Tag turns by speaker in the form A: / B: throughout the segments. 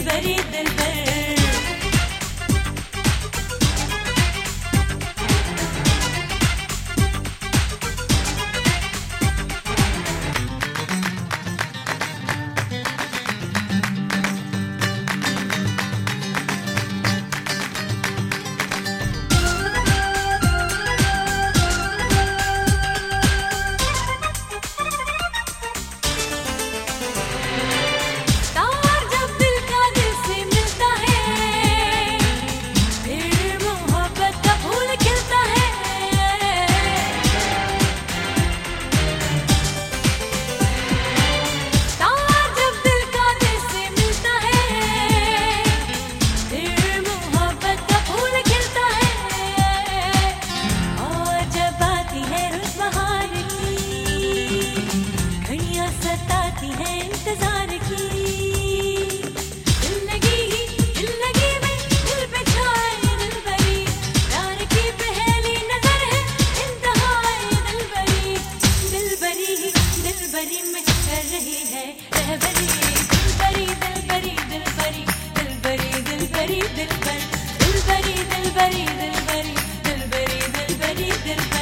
A: दिलबरी दिलबर। सताती है इंतजार की जिंदगी ही जिंदगी में दिल पे छाए दिलबरी। प्यार की पहली नजर है इंतहाए दिलबरी। दिलबरी ही दिलबरी में कर रही है रहबरी। दिलबरी दिलबरी दिलबरी दिलबरी दिलबरी दिलबर। दिलबरी दिलबरी दिलबरी दिलबरी दिलबरी दिलबर।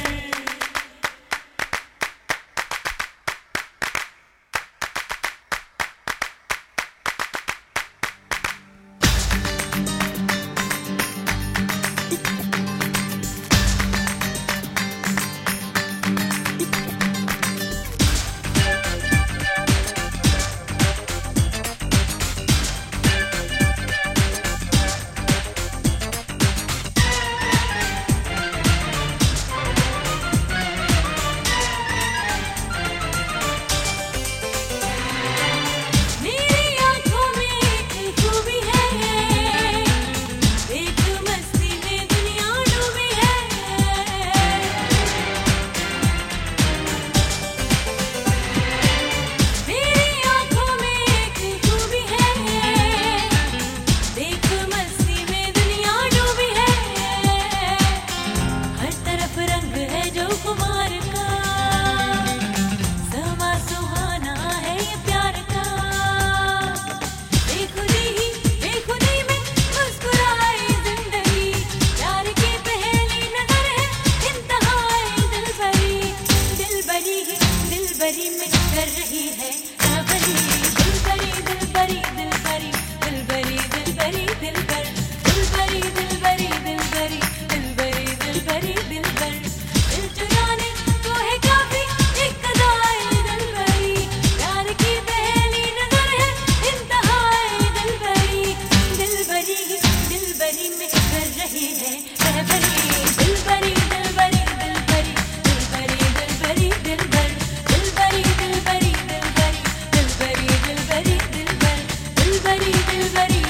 A: दिलबरी में कर रही है रहबरी। दिलबरी दिलबरी दिलबरी दिलबरी दिलबरी दिलबर। दिलबरी दिलबरी दिलबरी दिलबरी दिलबरी दिलबर। दिल चुराने को है काफी एक अदाए दिलबरी। प्यार की पहली नजर है इंतहाए दिलबरी। दिलबरी ही दिलबरी में कर रही है रहबरी। दिलबरी दिलबरी दिलबरी दिलबरी दिलबरी दिलबर। दिलबरी दिलबरी दिलबरी दिलबरी दिलबरी दिलबर। दिलबरी दिलबरी